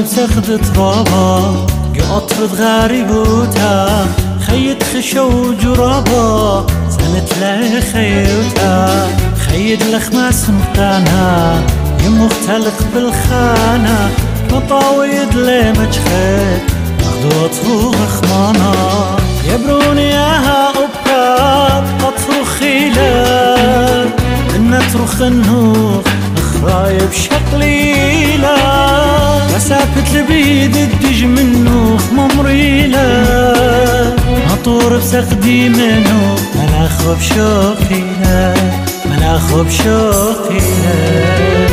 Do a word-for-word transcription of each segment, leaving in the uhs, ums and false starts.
بسخد ترابا قطرة غريب وتا خيط خشو وجرابا سنت له خيوتا خيد لخماس مقانا يمختلق بالخانة مطاويد لي مجخد مخدوط روغ خمانا يبروني ياها أبكات أطرخ خيلان إن ترخ النوخ خرايب شقليلا مسافة لبيد الدج منوخ ممريلا مطور بسخدي منوخ ملاخو بشوقيلا ملاخو بشوقيلا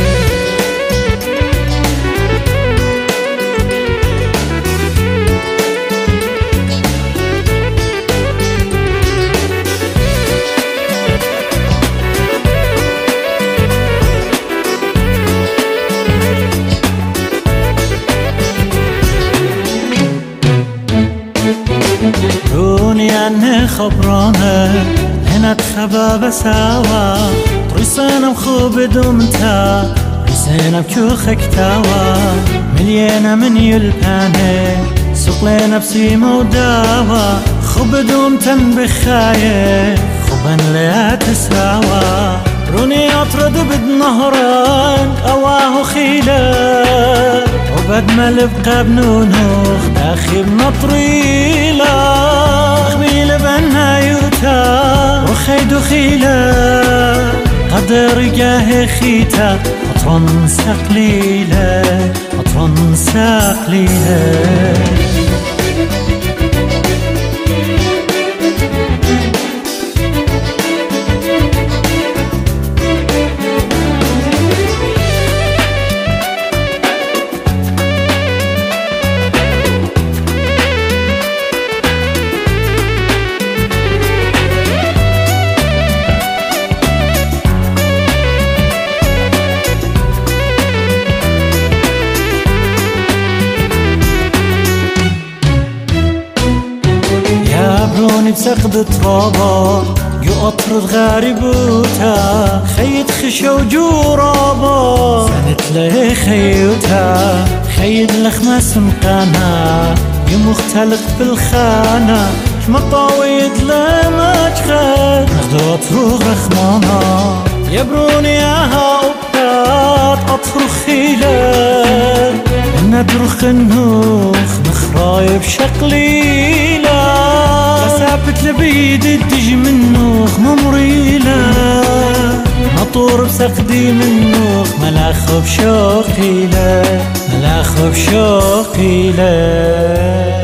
دنيا اني خبرانه هنا تخبى بساوا طريسانا مخوب دومتا ريسانا بكوخك تاوا مليانة من يلبانه سقلينا بسيمة وداوا خب دومتا بخايف خبا لا تساوا روني اطرد بدنهران اواه خيلان وبد ما لبقى بنونوخ داخل نطريلا خبيل بنايوتا وخيدو خيلا قدر جاه خيتا أطرن سقليلا أطرن سقليلا بروني بسقد ترابا يقطر غارب وتا خيط خشو جورابا سنت له خيوتا خيد لخماس مقانا يمختلق بالخانة مطاويد لمجخد مخدوط روغ رخمانا يبروني ياها أبكات أطرخ خيلان إن ترخ النوخ مخرايب شقليلا ثابت لبيد الدج منوخ ممريلا مطور بسقدي منوخ ملاخو بشوقيلا ملاخو بشوقيلا